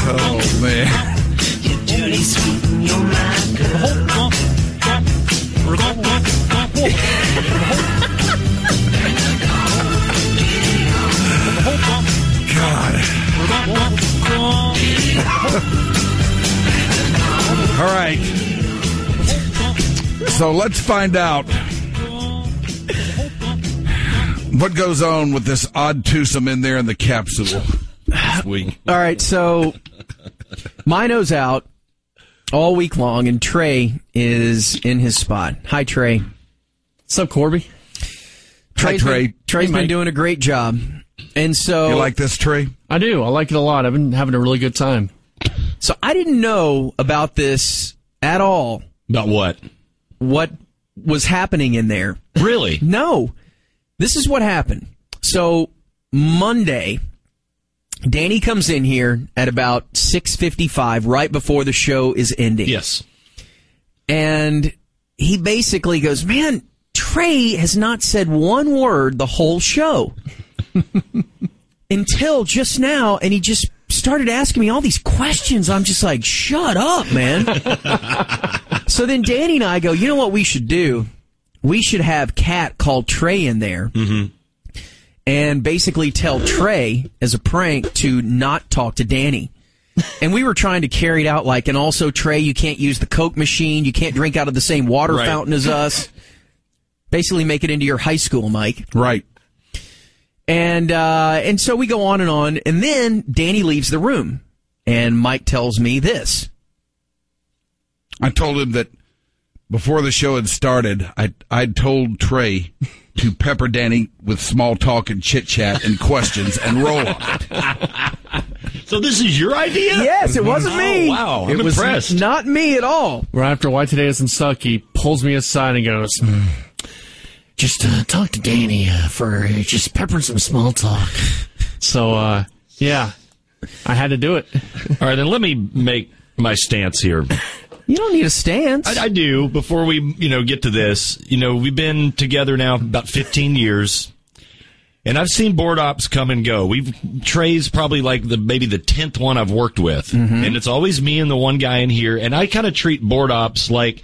Oh, man. You're dirty sweet and you're my girl. God. All right. So let's find out what goes on with this odd twosome in there in the capsule this week. All right, so Mino's out all week long, and Trey is in his spot. Hi, Trey. What's up, Corby? Hi, Trey. Trey's been doing a great job. And so, you like this, Trey? I do. I like it a lot. I've been having a really good time. So I didn't know about this at all. About what? What was happening in there. Really? No. This is what happened. So Monday, Danny comes in here at about 6:55, right before the show is ending. Yes. And he basically goes, man, Trey has not said one word the whole show. Until just now, and he just started asking me all these questions. I'm just like, shut up, man. So then Danny and I go, you know what we should do? We should have Kat call Trey in there and basically tell Trey as a prank to not talk to Danny. And we were trying to carry it out like, and also, Trey, you can't use the Coke machine. You can't drink out of the same water fountain as us. Basically make it into your high school, Mike. Right. And so we go on, and then Danny leaves the room, and Mike tells me this. I told him that before the show had started, I'd told Trey to pepper Danny with small talk and chit-chat and questions and roll on it. So this is your idea? Yes, it wasn't me. Oh, wow, I'm it was impressed. Not me at all. Right after Why Today Doesn't Suck, he pulls me aside and goes, just talk to Danny for just peppering some small talk. So, yeah, I had to do it. All right, then let me make my stance here. You don't need a stance. I do. Before we, get to this, we've been together now about 15 years, and I've seen board ops come and go. Trey's probably like maybe the 10th one I've worked with, and it's always me and the one guy in here, and I kind of treat board ops like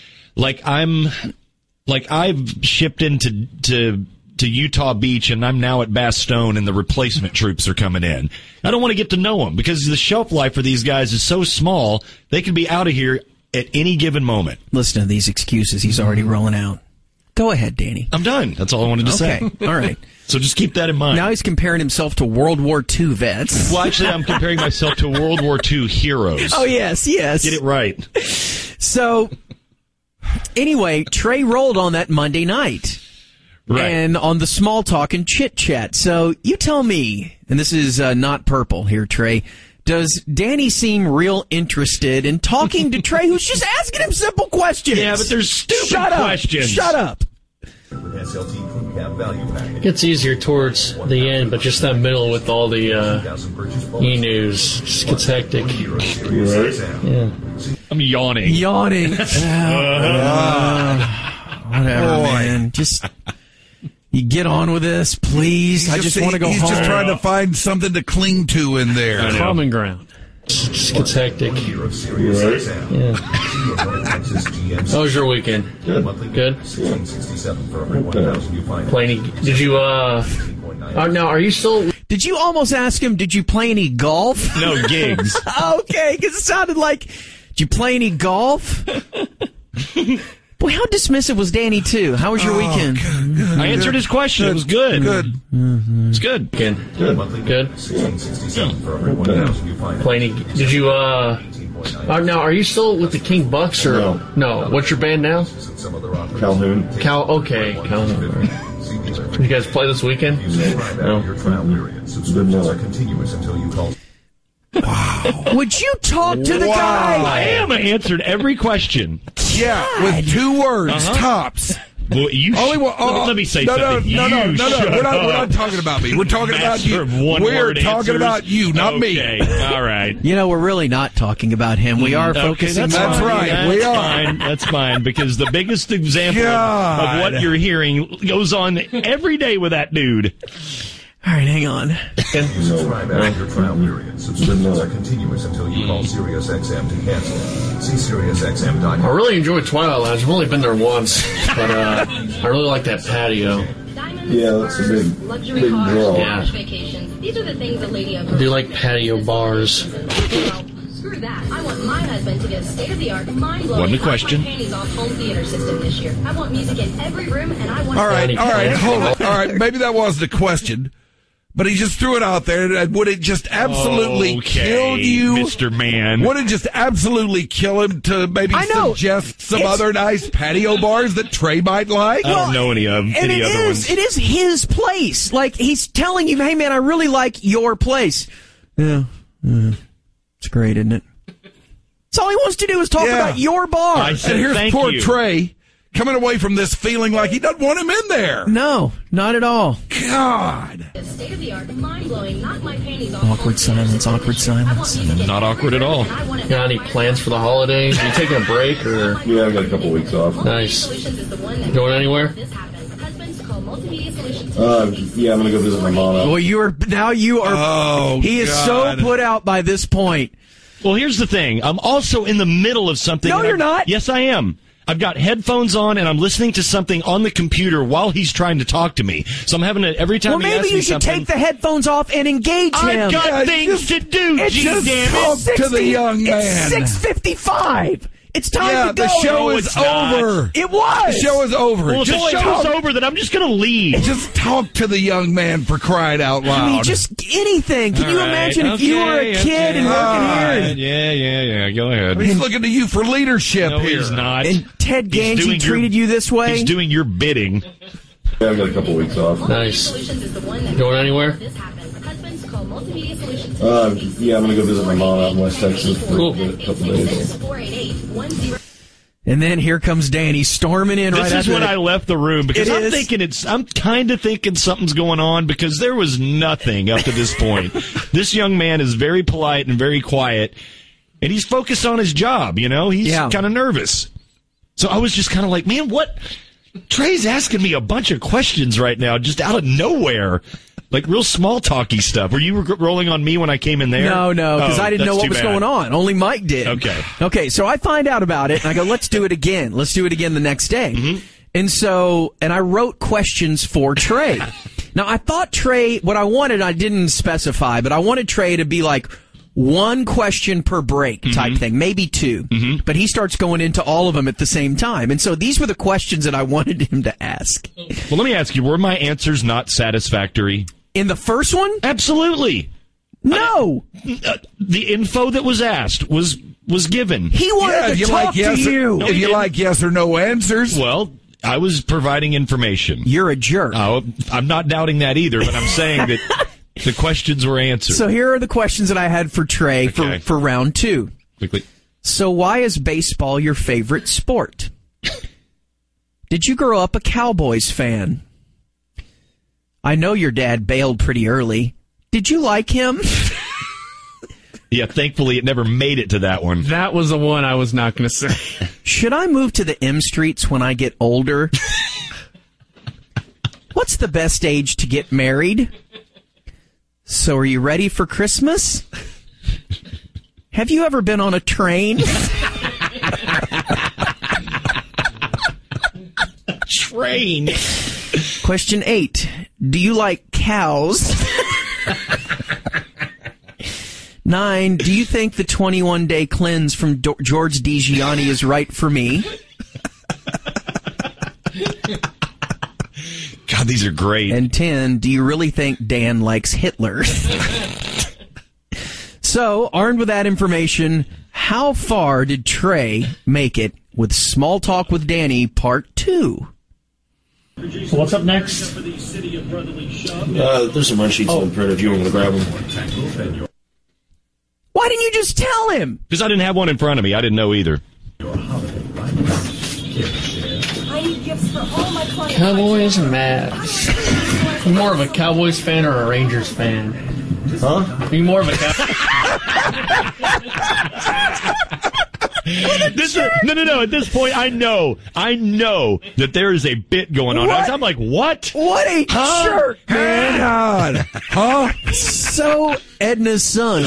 I've shipped into Utah Beach, and I'm now at Bastogne, and the replacement troops are coming in. I don't want to get to know them because the shelf life for these guys is so small, they can be out of here at any given moment. Listen to these excuses he's already rolling out. Go ahead, Danny. I'm done. That's all I wanted to say. Okay, all right. So just keep that in mind. Now he's comparing himself to World War II vets. Well, actually, I'm comparing myself to World War II heroes. Oh, yes. Get it right. So, anyway, Trey rolled on that Monday night. Right. And on the small talk and chit-chat. So, you tell me, and this is not purple here, Trey, does Danny seem real interested in talking to Trey, who's just asking him simple questions? Yeah, but there's stupid questions. Shut up. It gets easier towards the end, but just that middle with all the e-news just gets hectic. Yeah. I'm yawning. Whatever, man. Just you get on with this, please. I just want to go home. He's just trying to find something to cling to in there. Common ground. Just gets hectic. Yeah. How was your weekend? Good. Play any? Did you? Now, are you still? Did you almost ask him? Did you play any golf? No, gigs. Okay, because it sounded like. Did you play any golf? Boy, how dismissive was Danny, too? How was your weekend? Good. I answered his question. It was good. Good. It's good. Good. Play any? Did you? Now, are you still with the King Bucks or no? What's your band now? Calhoun. Okay, Calhoun. Did you guys play this weekend? No. Wow. Would you talk to the guy? I am. I answered every question. Yeah, with 2 words, tops. Well, you let me say something. No. We're not talking about me. We're talking about you. We're talking about you, not me. All right. You know, we're really not talking about him. We are focusing. That's right. We are. That's fine, because the biggest example of what you're hearing goes on every day with that dude. All right, hang on. Subscribe after your trial period. Subscriptions are continuous until you call SiriusXM to cancel. See SiriusXM.com. I really enjoyed Twilight Lounge. I've only been there once, but I really like that patio. Yeah, that's a big draw. Yeah. These are the things a lady of I do like patio bars. Screw that. I want my husband to get a state-of-the-art, mind-blowing, Wasn't a question. panties off home theater system this year. I want music in every room, and I want... All right, hold on. All right, maybe that wasn't a question, but he just threw it out there. And would it just absolutely kill you, Mr. Man? Would it just absolutely kill him to maybe suggest some other nice patio bars that Trey might like? I don't know any other ones. It is his place. Like, he's telling you, hey, man, I really like your place. Yeah. It's great, isn't it? That's all he wants to do is talk about your bar. I said, and here's thank poor you. Trey coming away from this feeling like he doesn't want him in there. No, not at all. God. State-of-the-art, mind-blowing, knock my panties off Awkward silence, awkward silence. Not awkward at all. Got any plans for the holidays? Are you taking a break or? Yeah, I've got a couple weeks off. Nice. Going anywhere? Yeah, I'm gonna go visit my mom. Well, you are. Oh, he is God. so put out by this point. Well, here's the thing. I'm also in the middle of something. No, you're not. Yes, I am. I've got headphones on and I'm listening to something on the computer while he's trying to talk to me. So I'm having to, every time Well, he asks maybe me you should something, take the headphones off and engage him. I've got things to do, It's damn just it. Talk to the young man. It's 6:55. It's time Yeah, to go. the show No, is it's not. over. It was. The show is over. Well, if the Just show's talk. over, then I'm just going to leave. Just talk to the young man for crying out loud. I mean, just anything. Can you All right, imagine if you were a kid and working here? Yeah. Go ahead. He's looking to you for leadership No, here. he's not. And Ted He's Ganji doing treated you this way? He's doing your bidding. Yeah, I've got a couple weeks off. Nice. Going anywhere? Yeah, I'm gonna go visit my mom out in West Texas for Cool. a couple days. And then here comes Danny storming in right This is after when that. I left the room because It I'm kind of thinking something's going on because there was nothing up to this point. This young man is very polite and very quiet, and he's focused on his job. You know, he's kind of nervous. So I was just kind of like, man, what? Trey's asking me a bunch of questions right now, just out of nowhere. Like real small talky stuff. Were you rolling on me when I came in there? No, because I didn't know what was going on. Only Mike did. Okay, so I find out about it, and I go, let's do it again. Let's do it again the next day. Mm-hmm. And I wrote questions for Trey. Now, I thought Trey, what I wanted, I didn't specify, but I wanted Trey to be like one question per break type thing, maybe two. Mm-hmm. But he starts going into all of them at the same time. And so these were the questions that I wanted him to ask. Well, let me ask you, were my answers not satisfactory? In the first one? Absolutely. No. The info that was asked was given. He wanted to talk to you. If you like yes or no answers. Well, I was providing information. You're a jerk. Oh, I'm not doubting that either, but I'm saying that the questions were answered. So here are the questions that I had for Trey for round two. Quickly. So why is baseball your favorite sport? Did you grow up a Cowboys fan? I know your dad bailed pretty early. Did you like him? Yeah, thankfully it never made it to that one. That was the one I was not going to say. Should I move to the M Streets when I get older? What's the best age to get married? So are you ready for Christmas? Have you ever been on a train? Train. Question 8. Do you like cows? 9. Do you think the 21-day cleanse from George DiGianni is right for me? God, these are great. And 10. Do you really think Dan likes Hitler? So, armed with that information, how far did Trey make it with Small Talk with Danny Part 2? What's up next? There's some run sheets on the printer if you want to grab them. Why didn't you just tell him? Because I didn't have one in front of me. I didn't know either. Cowboys and Mavs. You more of a Cowboys fan or a Rangers fan? Huh? Are you more of a No. At this point, I know that there is a bit going on. What? I'm like, what? What a jerk, man! God. Huh? So Edna's son.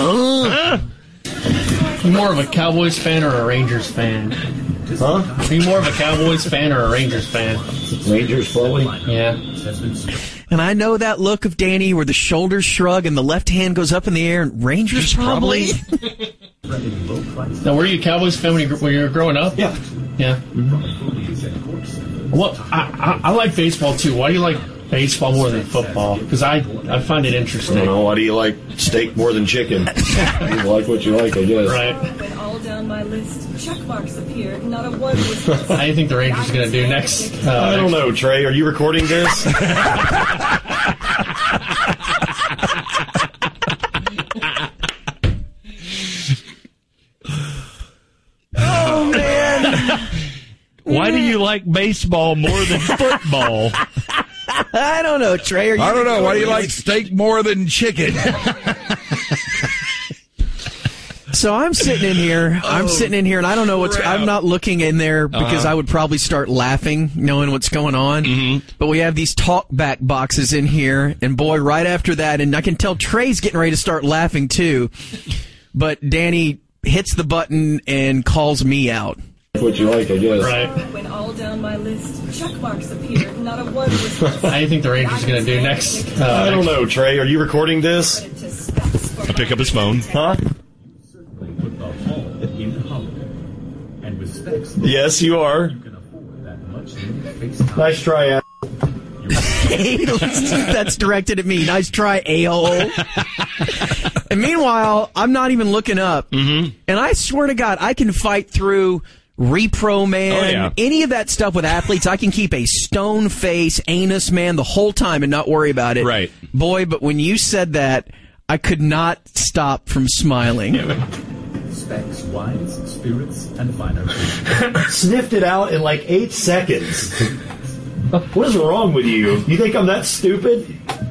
You more of a Cowboys fan or a Rangers fan? Huh? Are you more of a Cowboys fan or a Rangers fan? Rangers slowly? Yeah. And I know that look of Danny where the shoulders shrug and the left hand goes up in the air. And Rangers probably. Now, were you a Cowboys fan when you were growing up? Yeah. Yeah. Well, I like baseball too. Why do you like baseball more than football? Because I find it I interesting. don't know. Why do you like steak more than chicken? You like what you like, I guess. Right. Went all down my list. Check marks appeared. Not a one was How do you think the Rangers are going to do next? I don't know, Trey. Are you recording this? Oh, man. Why do you like baseball more than football? I don't know, Trey. Are you I don't know. Why do you like steak more than chicken? So I'm sitting in here. And I don't know what's. I'm not looking in there because I would probably start laughing knowing what's going on. But we have these talk back boxes in here, and boy, right after that, and I can tell Trey's getting ready to start laughing too. But Danny hits the button and calls me out. What you like, I guess. Right. went all down my list. Check marks appeared. Not a one was How do you think the Rangers are going to do next? I don't know, Trey. Are you recording this? I pick up his phone. Huh? Yes, you are. Nice try, Al. That's directed at me. Nice try, a-hole. And meanwhile, I'm not even looking up. And I swear to God, I can fight through Repro Man, any of that stuff with athletes. I can keep a stone face, anus man the whole time and not worry about it. Right. Boy, but when you said that, I could not stop from smiling. Specs, wines, spirits, and finer. Sniffed it out in like 8 seconds. What is wrong with you? You think I'm that stupid?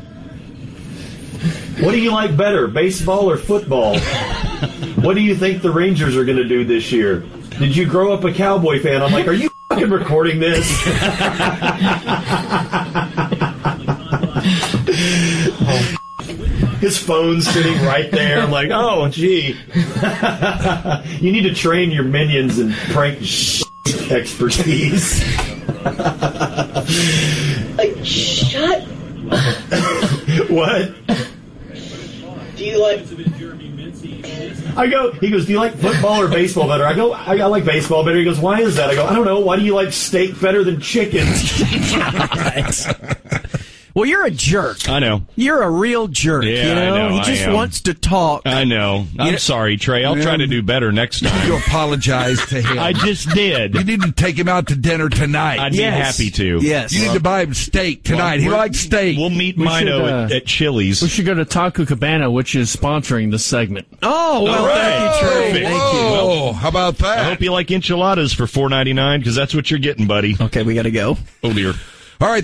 What do you like better, baseball or football? What do you think the Rangers are going to do this year? Did you grow up a Cowboy fan? I'm like, are you fucking recording this? His phone's sitting right there. I'm like, oh, gee. You need to train your minions in prank expertise. Like, shut. What? Do you like? He goes, do you like football or baseball better? I go, I like baseball better. He goes, why is that? I go, I don't know. Why do you like steak better than chicken? Well, you're a jerk. I know. You're a real jerk. Yeah, you know? I know. He just wants to talk. I know. I'm sorry, Trey. I'll try to do better next time. You apologize to him. I just did. You need to take him out to dinner tonight. I'd be happy to. Yes. You need to buy him steak tonight. He likes steak. We'll meet Mino at Chili's. We should go to Taco Cabana, which is sponsoring this segment. Oh, well, thank you, Trey. Perfect. Thank you. Oh, how about that? I hope you like enchiladas for $4.99 because that's what you're getting, buddy. Okay, we got to go. Oh, dear. All right.